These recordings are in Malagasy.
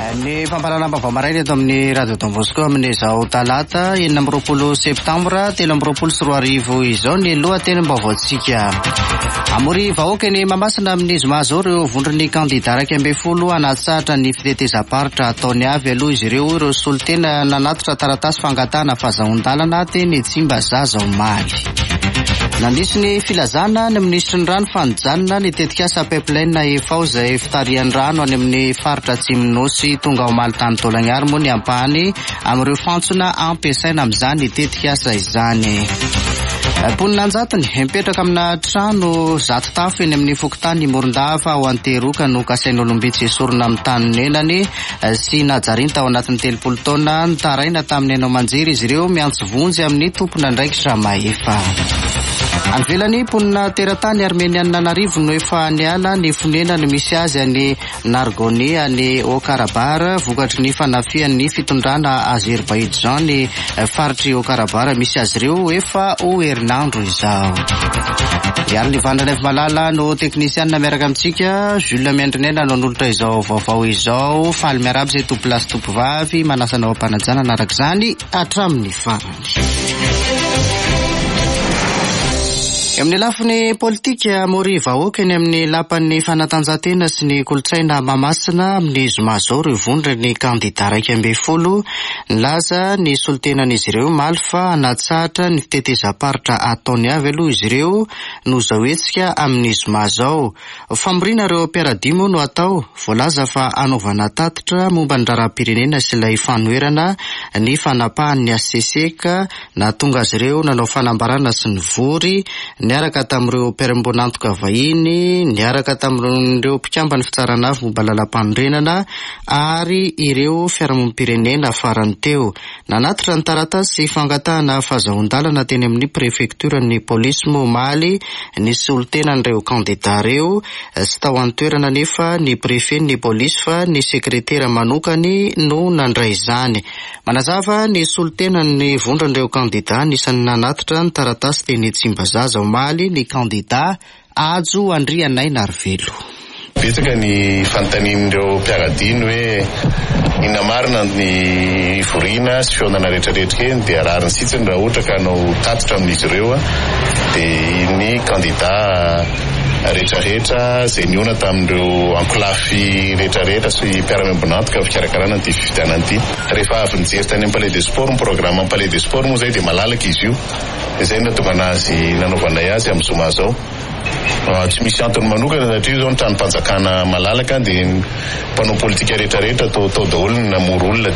Ny famparana-baovao maraina eto amin'ny Radio Don Bosco amin'izao talata 20 septambra 2024 izao ny lohatenim-baovaontsika. Amory vahoaka ny Mahamasina amin'ny zoma zao ireo vondron'ny kandida 12 anatsahatra ny fitetezam-paritra ataony avy aloha izy ireo solitena nanatitra taratasy fangatana fahazahon-dalana teny Tsimbazaza omaly. Nandrisy ny filazana ny ministry ny rano fanojanona ny tetikasa pipeline efao izay fitarian'ny rano any amin'ny faritra Atsimonosy tonga omaly tany Taolagnaro moa ny ampahany amin'ireo fantsona ampiasaina amin'izany ny tetikasa izany. Mponinanjatony mipetraka amina trano zato tafo eny amin'ny fokotany Morondava ao Anteroka no kasain'olombitsy esorina amin'ny tany nenany sy najariany tao anatin'ny 30 taona nitaraina tamin'ny hainao manjery izy ireo miantso vonjy amin'ny tompona ndraikitra maefa. Anvelany mponina teratany Armenianina Narivo no efa niala ny fonena ny misy azy any Nargoni any Haut-Karabakh vokatry ny fanafian'ny fitondrana Azerbaijan ny faritry Haut-Karabakh misy azy ireo efa ho herinandro izao. Iary ny vandrana malala no teknisianina miaraka amintsika Jules Miandrinena no nolotra izao vaovao izao faly miarabo izay topilasy topovavy manasanao ampanajana araka izany hatramin'ny farany. Amin'ny lafiny politika mori vahoaka eny amin'ny lapan'ny fanatanjahantena sy ny kolotsaina Mahamasina amin'ny zoma zao ireo vondron'ny kandida 12 nilaza ny solitenan'izy ireo maly fa anatsahatra ny fitetezam-paritra ataony avy aloha izy ireo no zahoetsika amin'ny zoma zao. Famorina ireo mpiara-dimo no atao voalaza fa anaovana tatitra momba ny raharaham-pirenena sy ilay fanoherana ny fanapahan'ny ACC na tonga azy ireo nanao fanambarana sy ny vory niaraka tamin'ireo mpiara-mbonantoka vahiny, niaraka tamin'ireo mpikambany fitsarana avy momba lalam-panorenana ary ireo fiarahamonim-pirenena farany teo. Nanatitra ny taratasy fangatahana fahazahon-dalana teny amin'ny prefekturan'ny polisy Momaly ny solitenan'ireo kandida ireo sy tao an-toerana nefa ny prefet ny polisy fa ny sekretera manokany no nandray izany. Manazava ny solitenan'ny vondron'ireo kandida nisan'ny nanatitra ny taratasy teny Tsimbazaza omaly ny kandida Ajo Andrianay Narvelo. Betsaka ny fanontanian'ireo mpiara-diny hoe ina marina ny vorina sy fionana rehetrarehetra eny dia arariny sitsiny raha ohatra ka hanao tatitra amin'izy ireo dia ny kandida rehetrarehetra izay niona tamin'ireo ankolafy rehetrarehetra sy mpiara-miambonantoka fikarakarana ny fifidianana ity. Rehefa avy nijery tany amin'ny Palais des Sports ny programme amin'ny Palais des Sports moa izay dia malalaka izy io. Izay no nahatonga anazy nanaovanay azy amin'ny zoma zao. Tsy misy antony manokana satria zao ny tranom-panjakana malalaka dia mpanao politika rehetrarehetra tao daholo ny namoro olona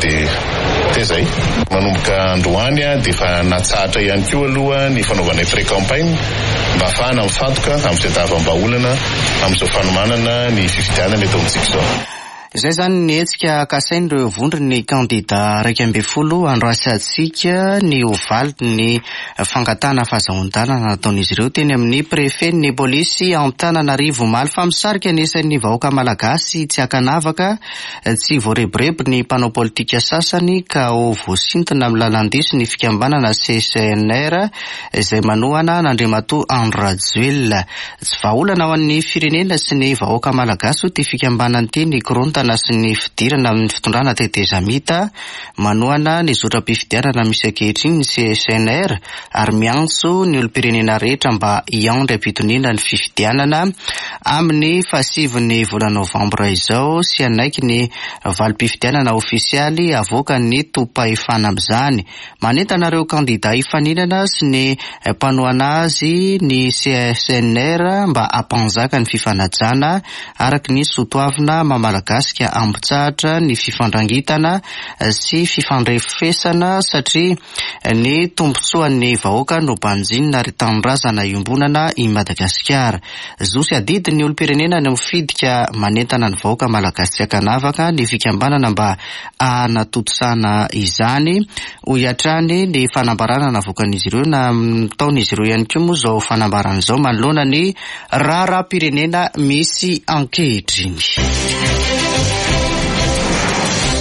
dia zay. Manomboka androany dia efa natsahatra ihany koa aloha ny fanaovanay pré-campagne mba ahafahana mifantoka amin'izay davam-baolana amin'izao fanomanana ny fifidianana eto amintsika izao. Izay zany ny hetsika kasain'ireo vondron'ny kandida 12 androasy atsika ny ovaly ny fangatana fahazahon-dalana nataon'izy ireo teny amin'ny prefet ny polisy Antananarivo omaly fa misarika anisan'ny vahoaka malagasy tsy akanavaka tsy voareborebo ny mpanao politika sasany ka ho voasintona amin'ny lalandiso ny fikambanana CCNR izay manohana n'Andriamatoa Andry Rajoelina. Tsy vahaolana ao amin'ny firenena sy ny vahoaka malagasy ty fikambanana ty ny korontana sy ny fidirana amin'ny fitondrana tetezamita manohana ny zotra-pifidianana misy ankehitriny ny CCNR ary miantso ny olo-pirenena rehetra mba hiandry ampitoniana ny fifidianana amin'ny fahasiviny vola novambra izao sy anaiky ny valim-pifidianana ofisialy avoaka ny topahefana amin'izany. Manentanareo kandida hifaninana sy ny mpanohana azy ny CCNR mba hampanjaka ny fifanajana araky ny sotoavina mamalagasy ambitsahatra ny fifandrangitana sy fifandrefesana satria ny tombotsoan'ny vahoaka no banjinina ary tanindrazana iombonana i Madagasikara. Zosy adidy ny olo-pirenena ny mifidika manentana ny vahoaka malagasy tsy akanavaka ny fikambanana mba hanatotosana izany ho iatrany ny fanambarana navoakan'izy ireo na taon'izy ireo ihany koa moa zao fanambarana izao manoloana ny raharaham-pirenena misy ankehitriny.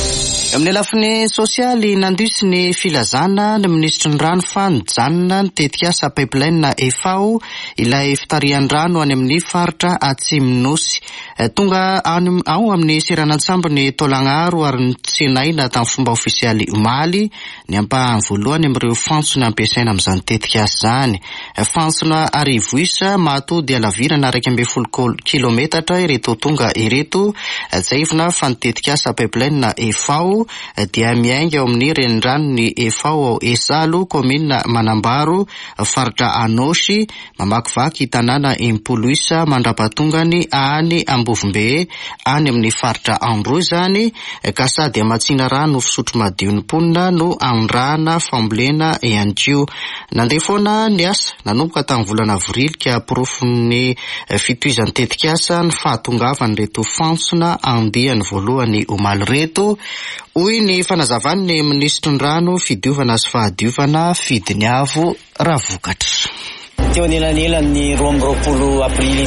Amin'ny lafiny sosialy nandrisy ny filazana ny ministry ny rano fa nijanona ny tetikasa pipeline FAO ilay fitarihan'ny rano any amin'ny faritra Atsimonosy. Tonga ao amin'ny seranantsambo ny Tolagnaro ary ny tsenaina tamin'ny fomba ofisialy omaly ny ampahany voalohany amin'ireo fantsona ampiasaina amin'izany tetikasa zany. Fantsona arivo isa mahatody alavirana 120 kilometatra ireto tonga ireto. Zaivina fa ny tetikasa pipeline FAO dia miainga ao amin'ny renirano ny FAO Esalo, komina Manambaro, faritra Anosy, mamakivaky tanàna Impoloisa, mandrapahatongany any Ambovombe, any amin'ny faritra Andro zany, ka sady amatsina rano fisotro madio ny mponina no andrana fambolena ianjio. Nandeha foana ny asa nanomboka tamin'ny volana avrily ka porofon'ny fitoizan'ny tetikasa ny fahatongavany reto fantsona andiany voalohany omaly reto. Hoy ny fanazavany ny ministry ny rano, fidiovana sy fahadiovana Fidiniavo Ravokatra. Teo anelanelany 12 aprily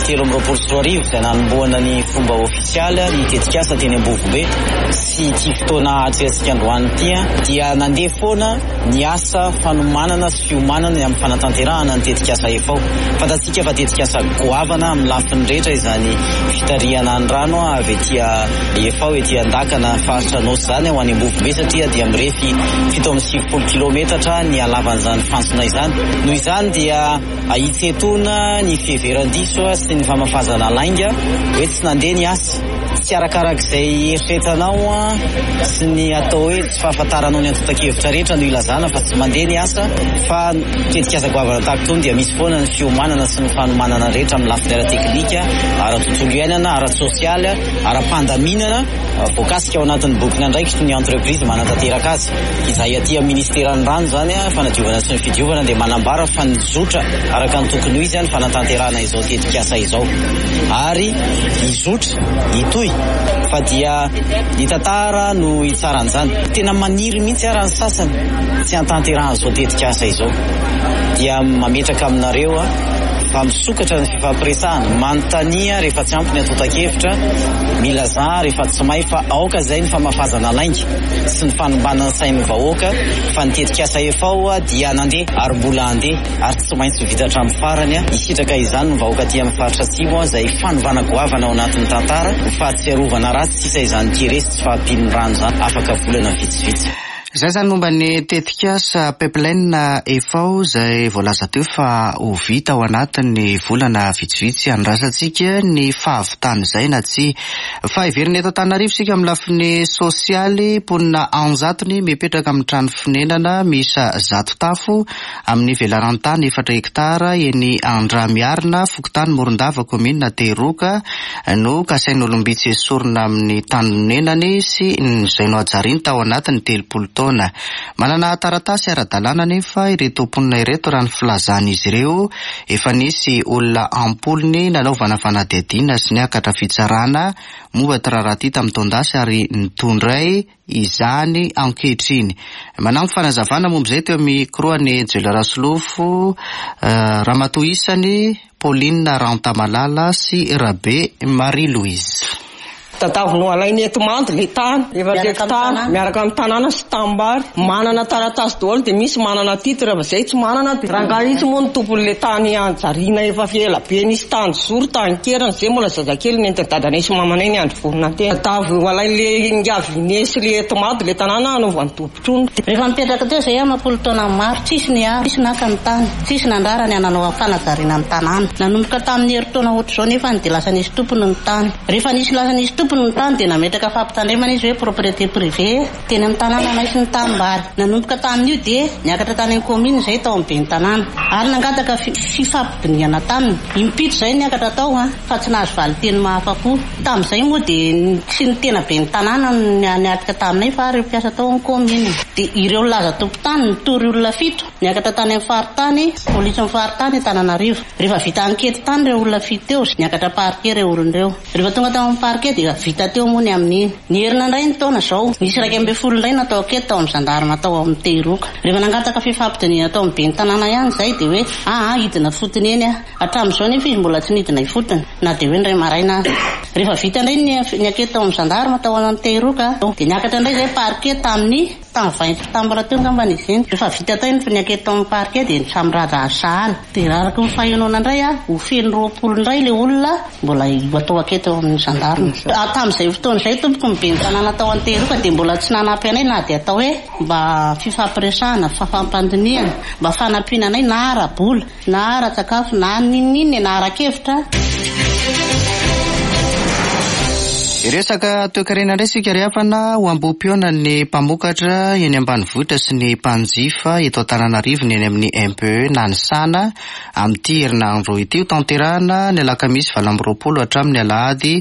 13 izay nanomboana ny fomba ofisialy ny tetikasa teny Ambovombe sy ty fotoana atrehantsika androany ity dia nandeha foana ny asa fanomanana sy fiomanana amin'ny fanatanterahana ny tetikasa FAO. Fantatsika fa tetikasa goavana amin'ny lafiny rehetra izany fitarihana ny rano avy etỳ FAO etỳ andakana faritra Anosy zany ho any Ambovombe satria dia mirefy 770 kilometatra ny halavan'izany fantsona izany. Noho izany dia ahitsetona ny fiheveran-diso sy ny famafazana lainga hoe tsy nandeha ny asa tsy arakarak'izay eritreretanao sy ny atao hoe tsy fahafantaranao ny antotan-kevitra rehetra no ilazana fa tsy mandeha ny asa fa tetikasa goavana tahaka itony dia misy foana ny fiomanana sy ny fanomanana rehetra amin'ny lafiny ara-teknika, ara-tontolo iainana, ara-sosialy, ara-pandaminana voakasika ao anatin'ny bokiny andraikitry ny entreprise manatanteraka azy. Izay aty amin'ny ministeran'ny rano zany fanadiovana sy ny fidiovana dia manambara fa nizotra araka ny tokony ho izy ny fanatanterahana izao tetikasa izao ary izotra itoy fa dia ny tantara no itsaran'izany. Tena maniry mihitsy ara ny sasany tsy hantanterahana izao tetikasa izao dia mametraka aminareo fa misokatra ny fifampiresahana, manontania rehefa tsy ampy ny atotan-kevitra, milazà rehefa tsy may fa aoka izay ny famafazana lainga sy ny fanombanana sain'ny vahoaka fa ny tetikasa FAO dia nandeha ary mbola andeha ary tsy maintsy vita hatramin'ny farany isitraka izany ny vahoaka aty amin'ny faritra Atsimo izay fanovana goavana ao anatin'ny tantara, ny fahatsiarovana ratsy sisa izany keresy tsy fahampian'ny rano zany afaka volana vitsivitsy. Zay zany momba ny tetikasa pipeline FAO izay voalaza teo fa ho vita ao anatin'ny volana vitsivitsy. Andrasantsika ny fahavitana izay na tsy fa iverina eto Antananarivo sika amin'ny lafiny sosialy. Mponina anjatony mipetraka amin'ny trano fonenana miisa 100 tafo amin'ny velaran'ny tany 4 hektara eny Andramiarina, Fokotany, Morondava, komina Teroka no kasain'olombitsy esorina amin'ny tanonenany sy izay no ajariny tao anatin'ny 30 taona. Manana taratasy ara-dalàna nefa ireto mponina ireto raha ny filazana izy ireo efa nisy olona ampolony nanaovana fanadihadiana sy niakatra fitsarana momba traraty tamin'ny taondasy ary nitondray izany ankehitriny. Manamo fanazavana momba izay teo amin'ny kroany Jela Rasolofo, Ramatoa Isany, Pauline Rantamalala sy Rabe Marie-Louise. Tadavino alainy eto mandy le tany efa hektara miaraka amin'ny tanàna sy tambary manana taratasy daholo dia misy manana titre zay tsy manana dia rangaha itsy moa ny tompon'le tany anjariana efa fiela be nisy tany zoro tany kerana zay mbola zazakely nenty dadanay sy mamanay ny andro vonina tena tadavino alainy le ngavinesy le eto mandy le tanàna anaovany tompotron. Rehefa mipetraka teo zay amapolo taona maro tsisy ny a tsisy naka ny tany tsisy nandara ny ananao fanazariana ny tanàna nanomboka tamin'ny herintaona ohatr'izao nefa dia lasa nisy tompony ny tany. Rehefa nisy lasa nisy tompony ny tany dia nametraka fampitandremana izy hoe propriété privée teny amin'ny tanàna maisy ny tambary. Nanomboka tamin'io dia niakatra tany amin'ny commune izay tao amin'ny be ny tanàna ary nangataka fifampidiniana taminy impito izay niakatra tao fa tsy nahazo valiteny mahafa-po. Tamin'izay moa dia sy ny tena be ny tanàna niakatra taminay fa ireo mpiasa tao amin'ny commune dia ireo laza tompon-tany nitory olona 7 niakatra tany amin'ny faritany polisy amin'ny faritany Antananarivo. Rehefa vita ankety tany ireo olona 7 eo niakatra parquet ireo olon'ireo. Rehefa tonga tao amin'ny parquet dia vita teo moa ny amin'iny. Ny herina indray ny taona zao misy 2 indray natao aketo tao amin'ny gendarme tao amin'ny Tehiroka. Rehefa nangataka fifampidiniana tao amin'ny ben'ny tanàna ihany zay de hoe hidina fotony eny hatramin'izao nefa izy mbola tsy nidina ifotony na de hoe ndray maraina. Rehefa vita indray ny aketo tao amin'ny gendarme tao amin'ny Tehiroka de niakatra indray zay parquet tamin'ny 20 septambra teo ngambany izy iny. Rehefa vita tao ny aketo tao amin'ny parquet de samy raja sahala de araka ny fahenona indray ho feno 20 indray le olona mbola atao aketo amin'ny gendarme. Tamin'izay fotoana izay tompoko ny ben'ny tanàna tao amin'ny Tehiroka de mbola tsy nanampy anay na de atao hoe mba fifampiresahana fafampandiniana mba fanampiana anay na ara-bola na ara-tsakafo na ninninny na ara-kevitra. Resaka toekarena indray sika rehafana ho ambom-piona ny mpamokatra eny ambanivohitra sy ny mpanjifa eto Antananarivo eny amin'ny MPE nanisana amin'ity herinandro ity tanterahana ny alakamisy 20 hatramin'ny alahady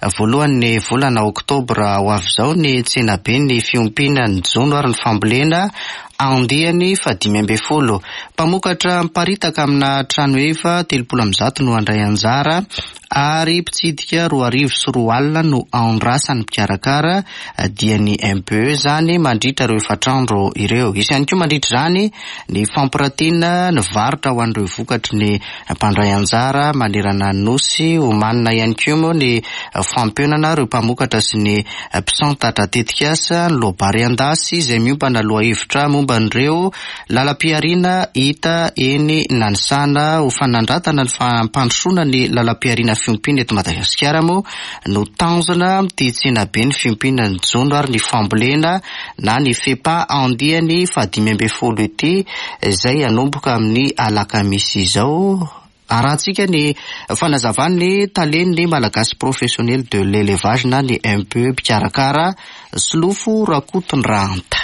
1 volana oktobra ho avy izao ny tsenabe ny fiompiana ny jono ary ny fambolena andehany 5 mpamokatra miparitaka amina trano efa 30 no andray anjara ary mpitsidika 2,4 no andrasany mpikarakara dia ny MPE zany mandritra ireo efatrandro ireo. Isany koa mandritra zany ny fampiratiana ny varotra ho an'ireo vokatry ny mpandray anjara manerana nosy ho manana ihany koa moa ny fampionana ireo mpamokatra sy ny mpisantatra tetikasa ny lobary andasy izay miompana loha hevitra momba n'ireo lalam-piarina hita eny nanisana ho fanandratana ny fampandrosoana ny lalam-piarina fiompiana eto Madagasikara moa no tanjona ty tsenabe ny fiompiana ny jono ary ny fambolena na ny fepa andihany 5 ity izay anomboka amin'ny alakamisy izao. Arahantsika ny fanazavany taleniny malagasy professionnel de l'élevage na ny MPE mpikarakara Solofo Rakotondrahanta.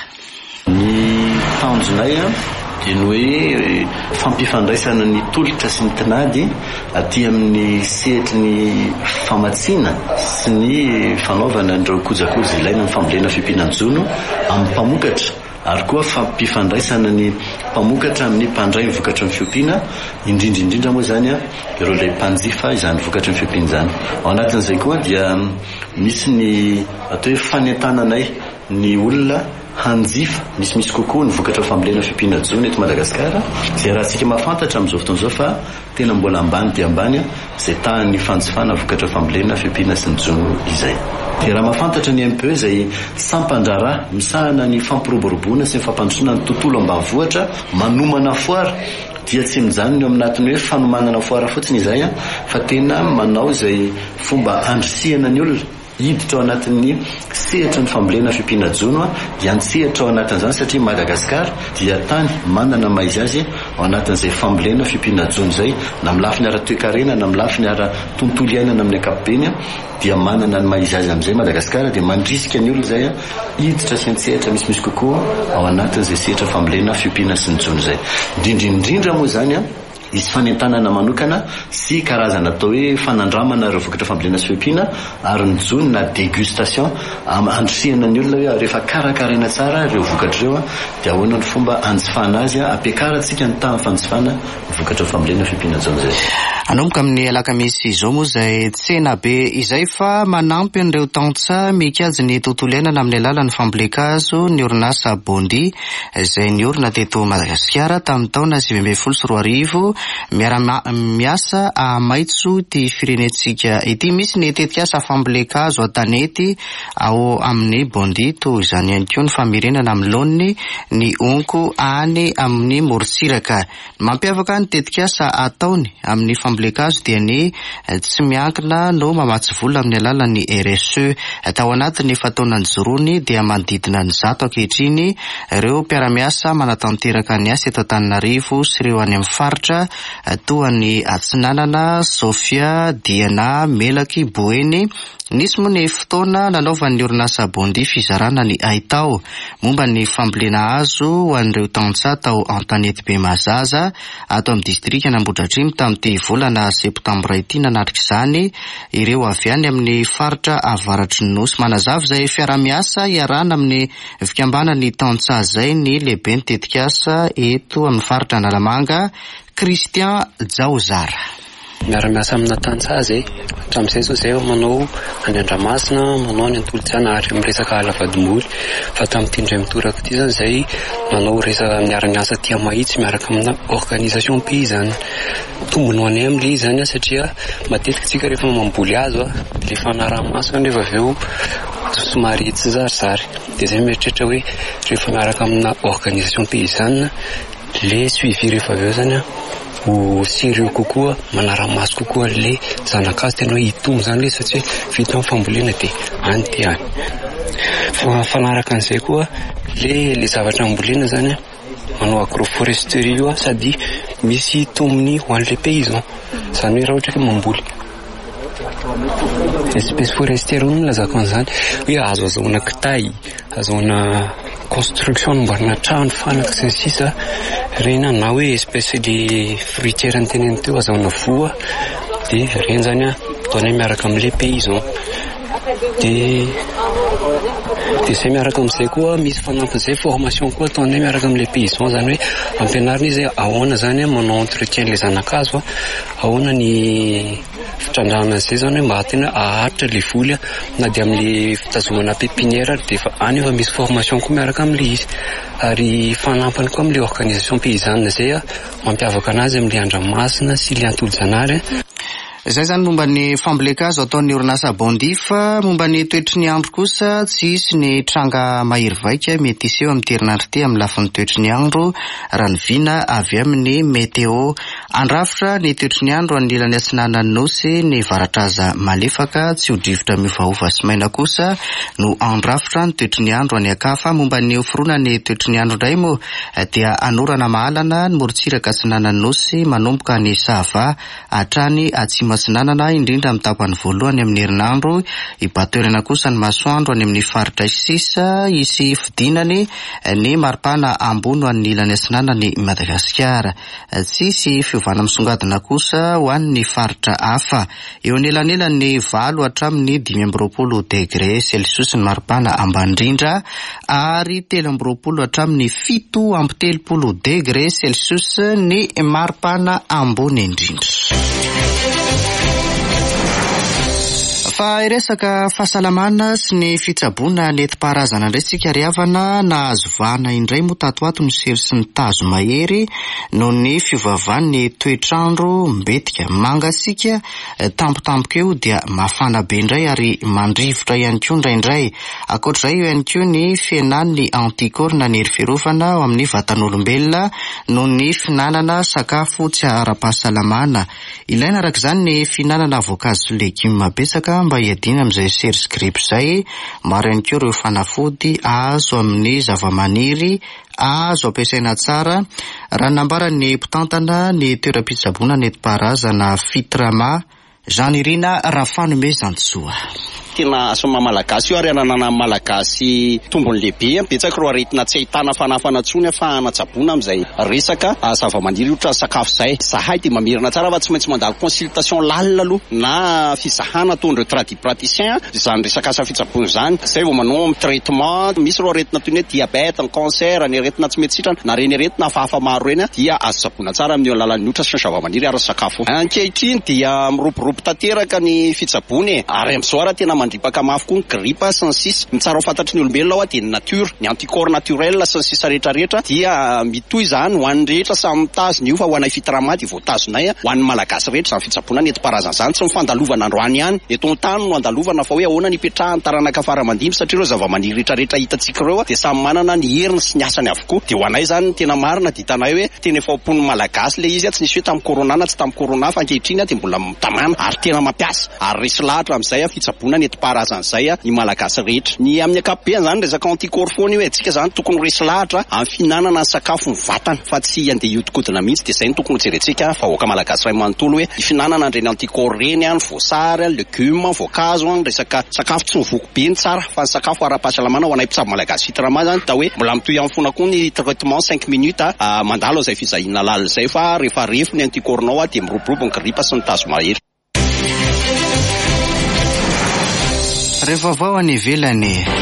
Ny tanjonay dia ny hoe fampifandraisana ny tolotra sy ny tinady aty amin'ny sehatry ny famatsiana sy ny fanaovana an'ireo kojakoja ilaina amin'ny fambolena fiompiana jono amin'ny mpamokatra ary koa fampifandraisana ny mpamokatra amin'ny mpandray ny vokatra ny fiompiana indrindra moa zany ireo ilay mpanjifa izany vokatra ny fiompiana zany. Ao anatin'izay koa dia misy ny atao hoe fanentananay ny olona hanjifa misy kokoa ny vokatra fambolena fiompiana jono eto Madagasikara izay raha tsika mahafantatra amin'izao fotoana izao fa tena mbola ambany dia ambany izay tahan'ny fanjifana vokatra fambolena fiompiana sy ny jono izay. Dia raha mahafantatra ny MPE izay sampandrara misahana ny fampiroboroboana sy ny fampandrosoana ny tontolo ambanivohitra manomana foara dia tsy mijanona eo amin'atiny hoe fanomanana foara fotsiny izay fa tena manao izay fomba andrisihana ny olona hiditra ao anatin'ny sehatra ny fambolena fiompiana jono dia sehatra ao anatin'izany satria Madagasikara dia tany manana maizy azy ao anatin'izay fambolena fiompiana jono izay na milafiny ara-toekarena na milafiny ara-tontolo iainana amin'ny ankapobeny dia manana ny maizy azy amin'izay Madagasikara dia mandrisika ny olona izay hiditra sy ny sehatra misy kokoa ao anatin'izay sehatra fambolena fiompiana sy ny jono izay. Indrindra moa zany izy fanentanana manokana sy karazana atao hoe fanandramana ireo vokatra fambolena sy fiompiana ary ny jono na dégustation andrisihana ny olona hoe rehefa karakaraina tsara ireo vokatra ireo dia ahoana ny fomba anjifana azy ampiakarantsika ny tahan'ny fanjifana vokatra fambolena fiompiana jono izay. Anomboka amin'ny alakamisy izao moa izay tsenabe izay fa manampy an'ireo tantsa mikajy ny tontolo iainana amin'ny alalan'ny fambolekazo ny orinasa Bondi izay niorina teto Madagasikara tamin'ny taona 2014 miasa amaitso ty firenetsika ity. Misy ny tetikasa fambolekazo atanety ao amin'ny Bondi toy izany ihany koa ny famirenana amin'ny laoniny ny onko any amin'ny Moritsiraka. Mampiavaka ny tetikasa ataony amin'ny fambolekazo dia ny tsy miankina no mamatsy vola amin'ny alalan'ny RSE. Tao anatin'ny fataonany jorony dia manodidina ny 100 ankehitriny ireo mpiara-miasa manatanteraka ny asa eto Antananarivo sy ireo any amin'ny faritra toa ny Atsinanana, Sofia, Diana, Melaky, Boeny. Nisy moa ny fotoana nanaovan'ny orinasa Bondi fizarana ny Aitao momba ny fambolena hazo ho an'ireo tantsa tao Antanety be Mazaza ato amin'ny distrika Nambodratrimo tamin'ity volana septambra ity nanatrika izany ireo avy any amin'ny faritra avaratry ny nosy. Manazava izay fiara-miasa iarana amin'ny fikambanany tantsa izay ny lehibe ny tetikasa eto amin'ny faritra Analamanga Christian Jaozara. miara-miasa amina tantsazy hatramin'izay zao zay manao any Andramasina, manao any Antolo-Tsanahary amin'ny resaka alavadimboly. Fa tamin'ity indray mitoraka ity zany zay manao resaka miara-miasa tia mahitsy miaraka amina organisation paysanne. Tombony ho anay amin'ilay zany satria matetika tsika rehefa mamboly hazo le fanaraha-maso nefa avy eo somary tsy zarizary. Dia zay mieritreritra hoe rehefa miaraka amina organisation paysanne le suivi rehefa avy eo zany ho sérieux kokoa, manara-maso kokoa le zanak'azy tena hoe hitombo zany le satria vita amin'ny fambolena dia any dia any. Fa fanaraka an'izay koa le zavatra ambolena zany manao agroforesterie io sady misy tombony ho an'le paysan. Zany hoe raha ohatra ka mamboly espèce forestière no lazako an'izany hoe azo azahoana kitay, azahoana construction namboarina trano fanaka sy ny sisa reny na hoe espèce de fruitière ny teneny teo azahoana voa dia reny zany ataonay miaraka amin'le paysan. Dia zay miaraka amin'izay koa misy fanampin'izay formation koa ataonay miaraka amin'le paysan zany hoe ampianarina izy ahoana zany manao entretien le zanak'azo, ahoana ny fitrandrahana an'izay zany hoe mba tena aharitra le voly na dia amin'le fitazomana pépinière dia efa any efa misy formation koa miaraka amin'le izy. Ary fanampiny koa amin'le organisation paysanne zay mampiavaka anazy amin'le Andramasina sy le Antolo-Tsanahary. Izay zany momba ny famboleka-hazo ataon'ny orinasa Bondifa. Momba ny toetry ny andro kosa tsy isy ny tranga mahery vaika mety iseho amin'ny herinandro ty amin'ny lafin'ny toetry ny andro raha ny vina avy amin'ny météo. Andrafitra ny toetry ny andro amin'ny ilany atsinanan'ny nosy, ny varatraza malefaka tsy ho drivotra miovaova sy maina kosa no andrafitra ny toetry ny andro any akafa. Momba ny ofirona ny toetry ny andro indray moa dia anorana mahalana ny morontsiraka atsinanan'ny nosy manomboka ny sava hatrany atsimo atsinanana indrindra amin'ny tapany voalohany amin'ny herinandro. Ibatoerana kosa ny masoandro any amin'ny faritra sisa isy fidinany ny maripana ambony ho an'ny ilany atsinanany Madagasikara. Tsisy fiovana misongadina kosa ho an'ny faritra hafa. Eo anelanelany 7 hatramin'ny 5 degré Celsius ny maripana ambany indrindra ary 7 hatramin'ny 7 degré Celsius ny maripana ambony indrindra. Fa iresaka fahasalamana sy ny fitsaboana nentim-paharazana indray sika riavana nahazo vahana indray moa tatoato ny sery sy ny tazo mahery noho ny fiovaovan'ny toetrandro mbetika mangasika tampotampoka eo dia mafana be indray ary mandrivotra ihany koa indraindray. Akoatr'izay eo ihany koa ny fihenan'ny anticorps na ny hery fiarovana ao amin'ny vatan'olombelona noho ny finanana sakafo tsy ara-pahasalamana. Ilaina araka izany ny finanana voankazo sy legioma betsaka mba hiadiana amin'izay sery sy gripo izay. Maro ihany koa ireo fanafody azo amin'ny zavamaniry azo ampiasaina tsara raha nambaran'ny mpitantana ny toeram-pitsaboana nentim-paharazana Fitrama Jean-Irina Rafanome Zantsoa. Tena asoma malagasy io ary ananana malagasy tombony lehibe betsaka ro aretina tsy ahitana fanafana tsony fa anatsaboana amin'izay resaka zavamaniry ohatra sakafo izay. Zahay dia mamirana tsara fa tsy maintsy mandalo consultation lalina aloha na fizahana ataon'ireo tradipraticien izany resaka asa fitsaboana izany. Zay vao manao amin'ny traitement misy ro aretina toy ny hoe diabète, ny cancer, ny aretina tsy mety sitrana na reny aretina hafahafa maro reny dia azo tsaboana tsara amin'ny alalan'ny ohatra sy ny zavamaniry ary sakafo. Ankehitriny dia miroborobo tanteraka ny fitsaboana ary amin'izao ara tena mandripaka mafy koa ny gripa sy ny sisa. Ny tsara ho fantatry ny olombelona dia ny nature, ny anticorps naturel sy ny sisa rehetrarehetra dia mitohy izany ho an'ny rehetra samy mitazona io fa ho anay Fitrama dia voatazonay ho an'ny malagasy rehetra izany fitsaboana nentim-paharazana izany. Tsy mifandalovana androany ihany eto an-tany no andalovana fa hoe ahoana ny ipetrahany taranaka faramandimby satria ireo zavamaniry rehetrarehetra hitantsika ireo dia samy manana ny heriny sy ny asany avokoa. Dia ho anay izany tena marina dia hitanay hoe tena efa hompon'ny malagasy le izy tsy nisy hoe tamin'ny corona na tsy tamin'ny corona fa ankehitriny dia mbola tamana ary tena mampiasa ary resy lahatra amin'izay fitsaboana nentim-paharazana izay ny malagasy rehetra. Ny amin'ny ankapobeny zany resaka anticorps foana io antsika zany tokony resy lahatra amin'ny finanana ny sakafo ny vatana fa tsy andeha iodikodina mihitsy. Dia izay ny tokony jerentsika vahoaka malagasy ray manontolo hoe ny finanana an'ireny anticorps reny ny voasary, legioma, voankazo, resaka sakafo tsy mivoky be ny tsara fa ny sakafo ara-pahasalamana ho anay mpitsabo malagasy Fitrama zany da hoe mbola mitohy amin'ny fona koa ny traitement 5 minutes mandalo izay fizahina lala izay fa rehefa refo ny anticorps-nao dia miroborobo ny gripa sy ny tazo mahery. Rehefa vao any ivelany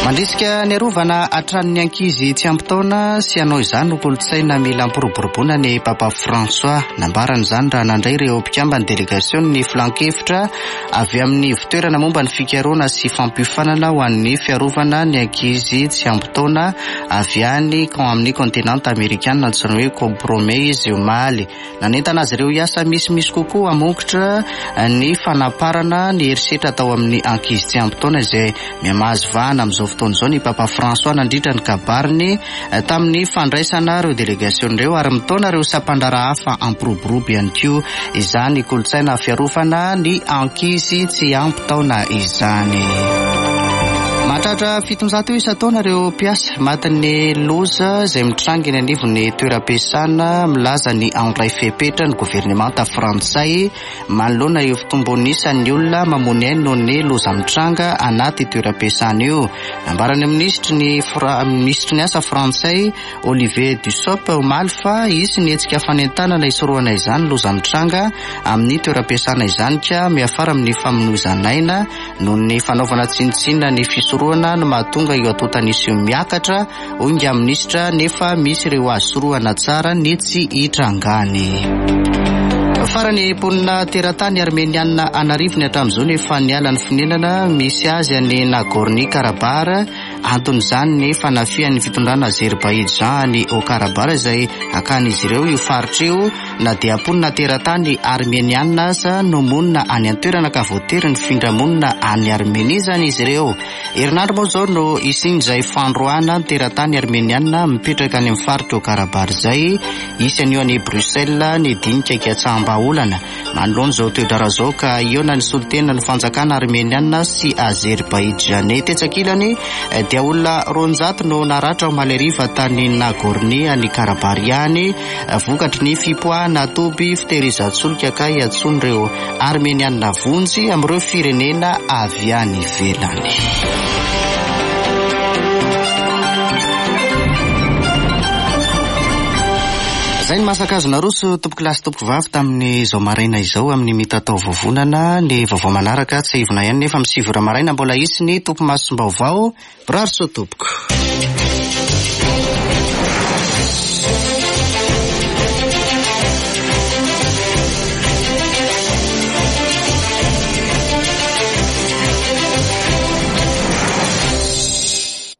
Mandrisika ny arovana atran'ny ankizy tsy ampitaona sy anao izany no kolotsaina mila mpiroboroboana ny Papa François. Nambarany izany raha nandray ireo mpikambany delegasion ny filan-kevitra avy amin'ny fitoerana momba ny fikaroana sy fampifanana ho an'ny fiarovana ny ankizy tsy ampitaona avy any amin'ny kontinanta amerikanina antsoina hoe compromise omaly. Nanentana azy ireo hiasa misy kokoa hamongotra ny fanaparana ny herisetra atao amin'ny ankizy tsy ampitaona izay miamahazo vahana amin'izao fotoan'izao ny Papa François nandritra ny kabariny tamin'ny fandraisana ireo delegasion ireo ary mitaona ireo sapandrara hafa ampiroborobo ihany koa izany kolotsaina fiarovana ny ankizy tsy ampitaona izany. Mahatratra 700 isa-taona ireo mpiasa matin'ny loza izay mitrangina anivon'ny toeram-piasana milaza ny andray fepetra ny gouvernemanta frantsay manoloana io fitombonisan'ny olona mamony ainy noho ny loza mitranga anaty toeram-piasana io. Nambarany ministry ny asa frantsay Olivier Dussopt omaly fa izy ny hetsika fanentanana isoroana izany loza mitranga amin'ny toeram-piasana izany ka miafara amin'ny famonoizanaina noho ny fanaovana tsinontsinona ny fisoroana no mahatonga io atotanisy miakatra onga ministra nefa misy ireo asoroana tsara ny tsy hitrangany. Farany ponina teratany armenianina anarivony hatramin'izao nefa niala ny finenana misy azy any Nagorno-Karabakh anton'izany ny fanafian'ny fitondrana Azerbaïdjan ny Haut-Karabakh izay akan'izy ireo io faritra io na dia ponina teratany armenianina aza no monina any an-toerana ka voatery ny findramonina any Armenia zany izy ireo. Herinandro moa zao no isin'izay fandroana teratany armenianina mipetraka any amin'ny faritra Haut-Karabakh izay isan'io any Bruxelles ny dinika ikatsamba olana manoloana zao toedrara zao ka io na ny solitena ny fanjakana armenianina sy Azerbaïdjanais tetsakilany dia olona 200 no naratra maleriva tany Nagorno any Karabakh any vokatry ny fipoahana toby fitehirizan-tsoloka ka iatson'ireo armenianina vonjy amin'ireo firenena avy any ivelany. Zay ny masakazona roso tompoko lasy tompoko vavy tamin'ny izao maraina izao amin'ny mitatao vovonana ny vaovao manaraka tsy ivona ihany nefa misivora maraina mbola isy ny tompo masom-baovao Brarso tompoko.